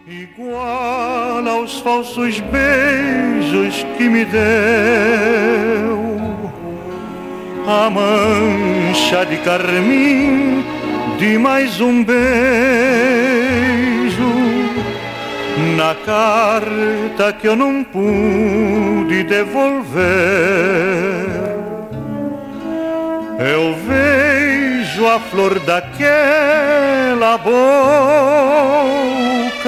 Igual aos falsos beijos que me deu, a mancha de carmim de mais um beijo na carta que eu não pude devolver. Eu vejo a flor daquela boca